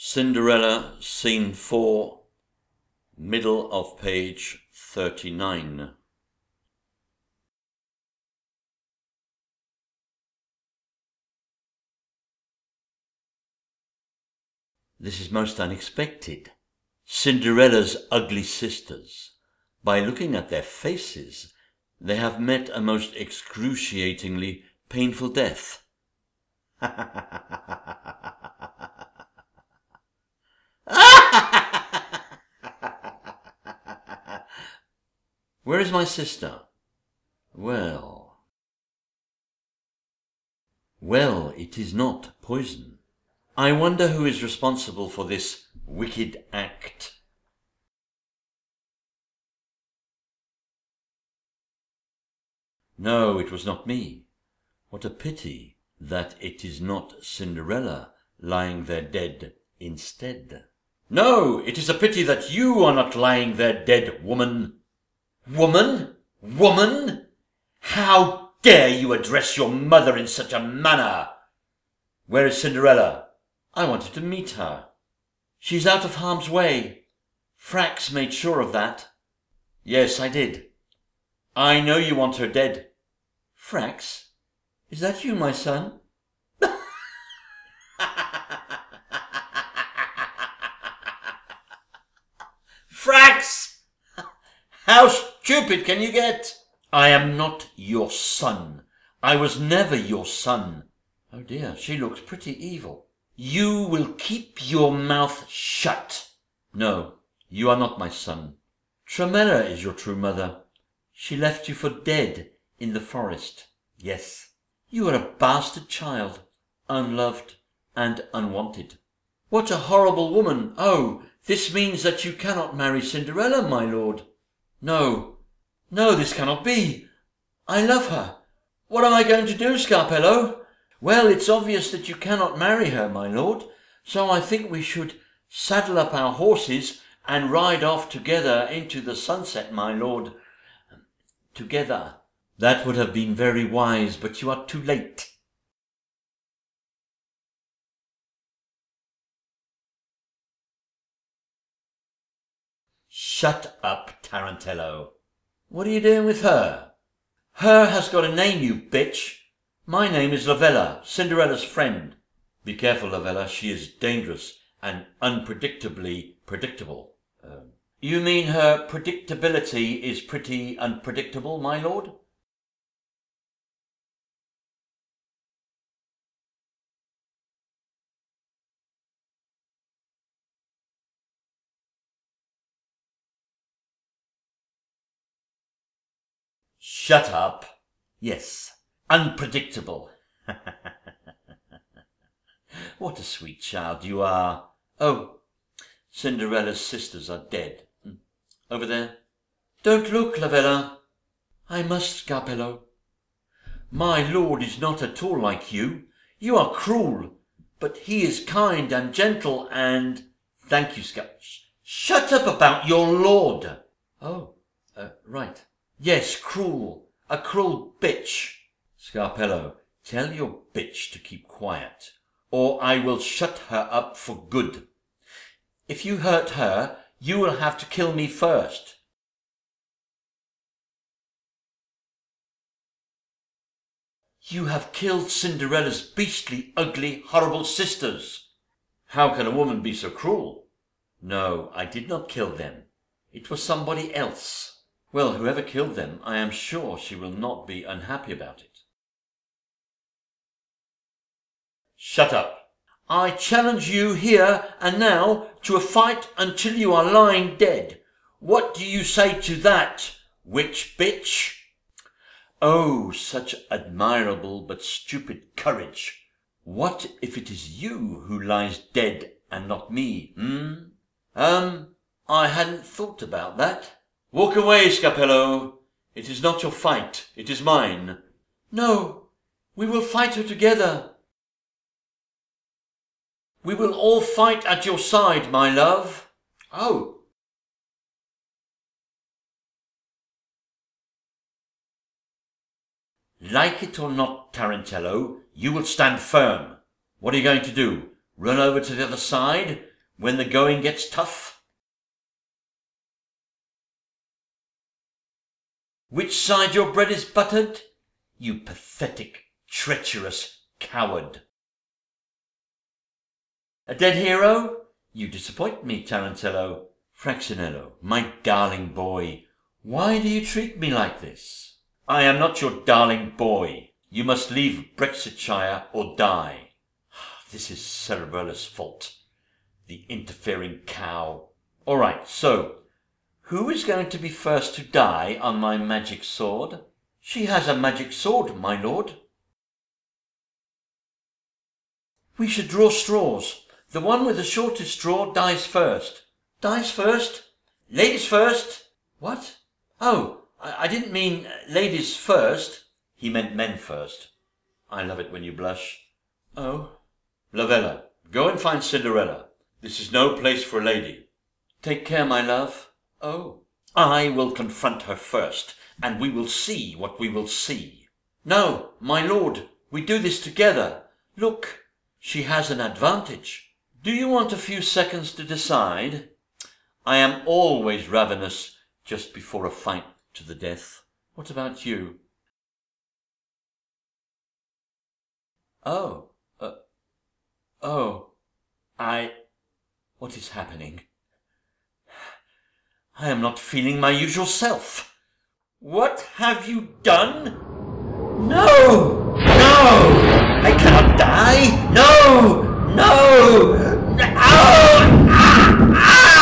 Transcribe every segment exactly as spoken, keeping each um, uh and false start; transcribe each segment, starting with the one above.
Cinderella, Scene four, middle of page thirty-nine. This is most unexpected. Cinderella's ugly sisters. By looking at their faces, they have met a most excruciatingly painful death. Where is my sister? Well, well, it is not poison. I wonder who is responsible for this wicked act. No, it was not me. What a pity that it is not Cinderella lying there dead instead. No, it is a pity that you are not lying there dead, woman. Woman? Woman? How dare you address your mother in such a manner? Where is Cinderella? I wanted to meet her. She's out of harm's way. Frax made sure of that. Yes, I did. I know you want her dead. Frax? Is that you, my son? Frax! How stupid can you get? I am not your son. I was never your son. Oh dear, she looks pretty evil. You will keep your mouth shut. No, you are not my son. Tremella is your true mother. She left you for dead in the forest. Yes, you are a bastard child, unloved and unwanted. What a horrible woman! Oh, this means that you cannot marry Cinderella, my lord. No, no, this cannot be. I love her. What am I going to do, Scarpello? Well, it's obvious that you cannot marry her, my lord, so I think we should saddle up our horses and ride off together into the sunset, my lord. Together. That would have been very wise, but you are too late. Shut up, Tarantello. What are you doing with her? Her has got a name, you bitch. My name is Lavella, Cinderella's friend. Be careful, Lavella, she is dangerous and unpredictably predictable. Uh, you mean her predictability is pretty unpredictable, my lord? Shut up. Yes, unpredictable. What a sweet child you are. Oh, Cinderella's sisters are dead. Over there. Don't look, Lavella. I must, Scarpello. My lord is not at all like you. You are cruel, but he is kind and gentle and... Thank you, Scar... Sh- shut up about your lord. Oh, uh, right. Yes, cruel. A cruel bitch. Scarpello, tell your bitch to keep quiet, or I will shut her up for good. If you hurt her, you will have to kill me first. You have killed Cinderella's beastly, ugly, horrible sisters. How can a woman be so cruel? No, I did not kill them. It was somebody else. Well, whoever killed them, I am sure she will not be unhappy about it. Shut up. I challenge you here and now to a fight until you are lying dead. What do you say to that, witch bitch? Oh, such admirable but stupid courage. What if it is you who lies dead and not me, hmm? Um, I hadn't thought about that. Walk away, Scarpello. It is not your fight, it is mine. No, we will fight her together. We will all fight at your side, my love. Oh. Like it or not, Tarantello, you will stand firm. What are you going to do? Run over to the other side? when the going gets tough? Which side your bread is buttered? You pathetic, treacherous coward. A dead hero? You disappoint me, Tarantello. Fraxinello, my darling boy, why do you treat me like this? I am not your darling boy. You must leave Brexitshire or die. This is Cerebella's fault. The interfering cow. All right, so, who is going to be first to die on my magic sword? She has a magic sword, my lord. We should draw straws. The one with the shortest straw dies first. Dies first? Ladies first? What? Oh, I, I didn't mean ladies first. He meant men first. I love it when you blush. Oh. Lavella, go and find Cinderella. This is no place for a lady. Take care, my love. Oh. I will confront her first, and we will see what we will see. No, my lord, we do this together. Look, she has an advantage. Do you want a few seconds to decide? I am always ravenous just before a fight to the death. What about you? Oh, uh, oh, I... What is happening? I am not feeling my usual self. What have you done? No! No! I cannot die! No! No! Oh! Ah!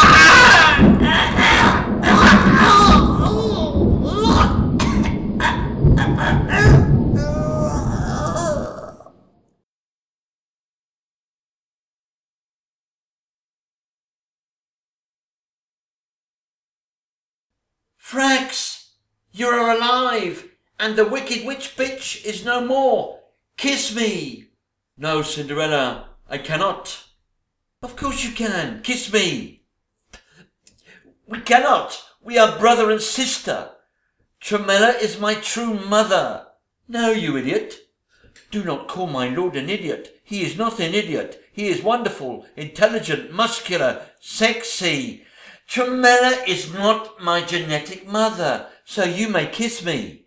Frax, you are alive, and the wicked witch bitch is no more. Kiss me. No, Cinderella, I cannot. Of course you can. Kiss me. We cannot. We are brother and sister. Tremella is my true mother. No, you idiot. Do not call my lord an idiot. He is not an idiot. He is wonderful, intelligent, muscular, sexy. Tremella is not my genetic mother, so you may kiss me.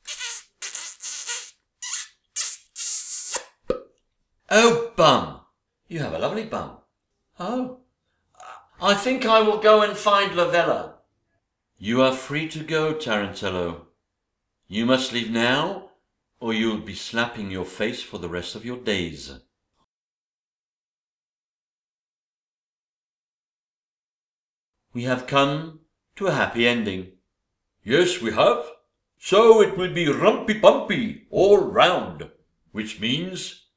Oh, bum. You have a lovely bum. Oh. I think I will go and find Lavella. You are free to go, Tarantello. You must leave now, or you'll be slapping your face for the rest of your days. We have come to a happy ending. Yes, we have. So it will be rumpy-bumpy all round, which means